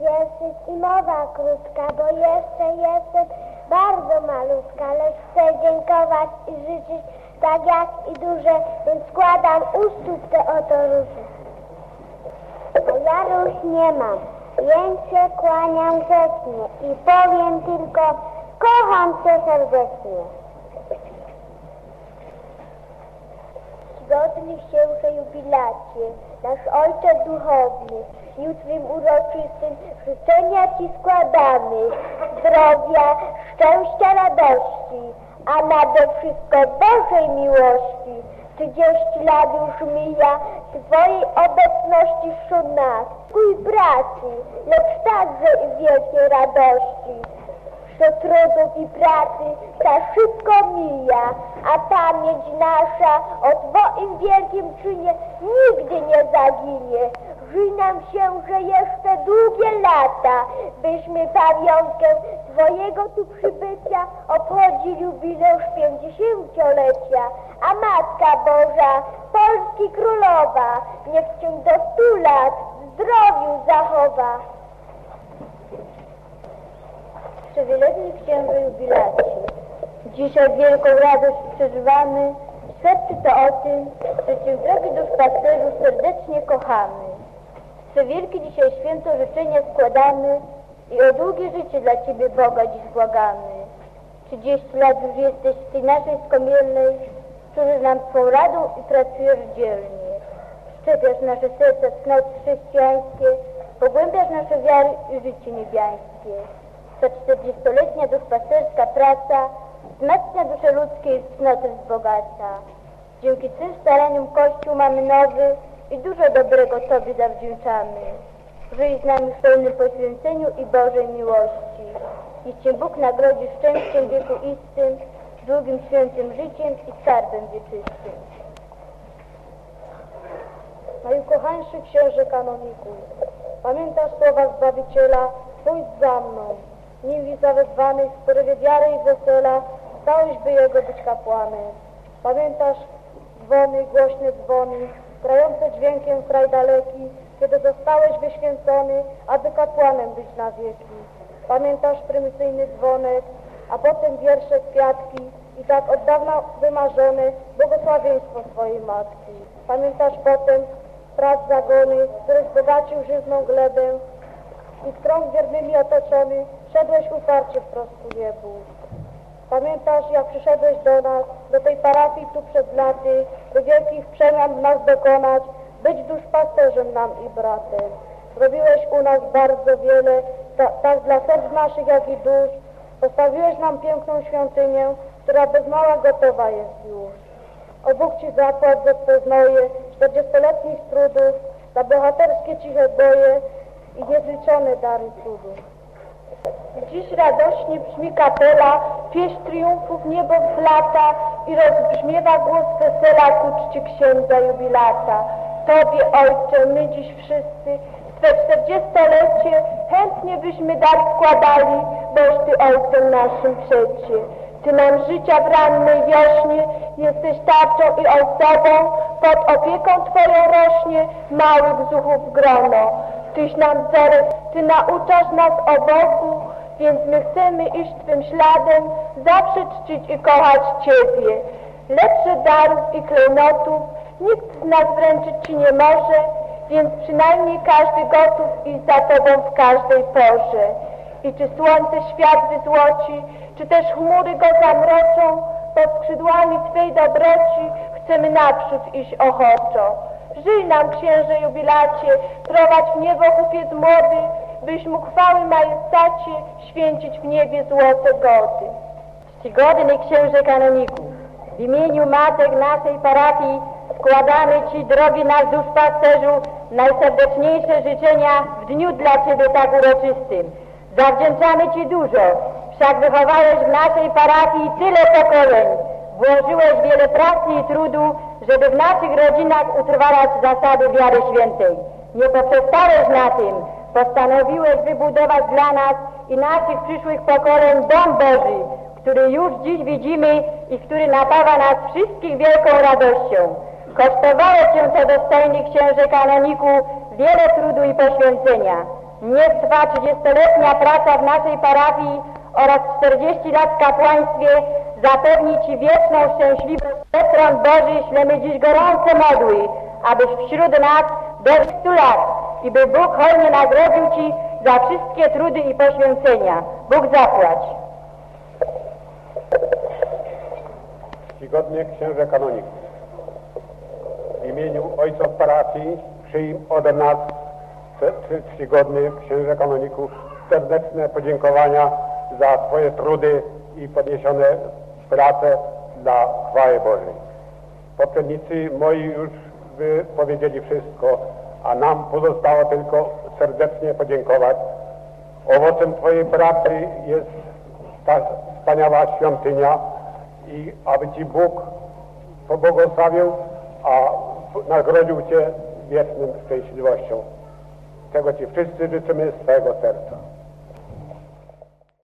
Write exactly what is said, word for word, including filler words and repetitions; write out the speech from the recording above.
wierszyk i mowa krótka, bo jeszcze jestem bardzo malutka, lecz chcę dziękować i życzyć tak jak i duże, więc składam ustów te oto róże. A ja róż nie mam, więc się kłaniam grzecznie i powiem tylko, kocham cię serdecznie. Czcigodny księże jubilacie, nasz ojcze duchowny, dniu twym uroczystym życzenia ci składamy, zdrowia, szczęścia, radości, a nade wszystko Bożej miłości. Trzydzieści lat już mija twojej obecności wśród nas, twój pracy, lecz także i wielkiej radości. Do trudów i pracy ta szybko mija, a pamięć nasza o twoim wielkim czynie nigdy nie zaginie. Żyj nam się, że jeszcze długie lata, byśmy pamiątkę twojego tu przybycia obchodzili jubileusz pięćdziesięciolecia, a Matka Boża, Polski Królowa, niech cię do stu lat w zdrowiu zachowa. Przewielebny księże jubilacie, dzisiaj wielką radość przeżywamy, świadczy to o tym, że cię, drogi duszpasterzu, serdecznie kochamy. Swe wielkie dzisiaj święto życzenia składamy i o długie życie dla ciebie Boga dziś błagamy. Trzydzieści lat już jesteś w tej naszej skomielnej, służysz nam twą radą i pracujesz dzielnie. Szczepiasz nasze serca cnoty chrześcijańskie, pogłębiasz nasze wiary i życie niebiańskie. Ta czterdziestoletnia duszpasterska praca wzmacnia duszę ludzkie i cnoty wzbogaca. Dzięki tym staraniom Kościół mamy nowy i dużo dobrego Tobie zawdzięczamy. Żyj z nami w pełnym poświęceniu i Bożej miłości. Niech Cię Bóg nagrodzi szczęściem wieku istym, długim świętym życiem i skarbem wieczystym. Najukochańszy księże kanoniku, pamiętasz słowa Zbawiciela, pójdź za mną. Nimi zawezwanych w porywie wiary i wesela stałeś, by Jego być kapłanem. Pamiętasz dzwony, głośne dzwony, grające dźwiękiem w kraj daleki, kiedy zostałeś wyświęcony, aby kapłanem być na wieki. Pamiętasz prymicyjny dzwonek, a potem wiersze, kwiatki i tak od dawna wymarzone błogosławieństwo swojej matki. Pamiętasz potem prac zagony, który wzbogacił żyzną glebę i w krąg wiernymi otoczony szedłeś uparcie wprost ku niebu. Pamiętasz, jak przyszedłeś do nas, do tej parafii tu przed laty, by wielkich przemian w nas dokonać, być duszpasterzem nam i bratem. Zrobiłeś u nas bardzo wiele, ta, tak dla serc naszych, jak i dusz. Postawiłeś nam piękną świątynię, która bez mała gotowa jest już. O Bóg Ci zapłać za Twe znoje, czterdziestoletnich trudów, za bohaterskie ciche boje i niezliczone dary cudów. Dziś radośnie brzmi kapela, pieśń triumfów niebo wzlata i rozbrzmiewa głos wesela ku czci księdza jubilata. Tobie, Ojcze, my dziś wszyscy w Twe czterdziestolecie chętnie byśmy dar składali, boś Ty Ojcem naszym przecie. Ty nam życia w rannej wiośnie jesteś tarczą i ozdobą, pod opieką Twoją rośnie małych zuchów grono. Tyś nam wzorek, Ty nauczasz nas o Bogu, więc my chcemy iść Twym śladem, zawsze czcić i kochać Ciebie. Lepsze darów i klejnotów nikt z nas wręczyć Ci nie może, więc przynajmniej każdy gotów iść za Tobą w każdej porze. I czy słońce świat wyzłoci, czy też chmury go zamroczą, pod skrzydłami Twej dobroci chcemy naprzód iść ochoczo. Żyj nam, księże jubilacie, prowadź w niebo kupiec młody, byś mógł chwały majestacie święcić w niebie złote gody. Czcigodny księże kanoniku, w imieniu matek naszej parafii składamy Ci, drogi nasz duszpasterzu, najserdeczniejsze życzenia w dniu dla Ciebie tak uroczystym. Zawdzięczamy Ci dużo, wszak wychowałeś w naszej parafii tyle pokoleń. Włożyłeś wiele pracy i trudu, żeby w naszych rodzinach utrwalać zasady wiary świętej. Nie poprzestałeś na tym, postanowiłeś wybudować dla nas i naszych przyszłych pokoleń dom Boży, który już dziś widzimy i który napawa nas wszystkich wielką radością. Kosztowało Cię to, dostojny księże kanoniku, wiele trudu i poświęcenia. Niech trwa trzydziestoletnia praca w naszej parafii oraz czterdzieści lat w kapłaństwie zapewni Ci wieczną szczęśliwość. Tron Boży ślemy dziś gorące modły, abyś wśród nas dożył stu lat i by Bóg hojnie nagrodził Ci za wszystkie trudy i poświęcenia. Bóg zapłać. Czcigodny księże kanoniku, w imieniu ojców parafii przyjm ode nas, czcigodny księże kanoniku, serdeczne podziękowania za Twoje trudy i podniesione prace dla chwały Bożej. Poprzednicy moi już powiedzieli wszystko, a nam pozostało tylko serdecznie podziękować. Owocem Twojej pracy jest ta wspaniała świątynia i aby Ci Bóg pobłogosławił, a nagrodził Cię wieczną szczęśliwością. Czego Ci wszyscy życzymy z całego serca.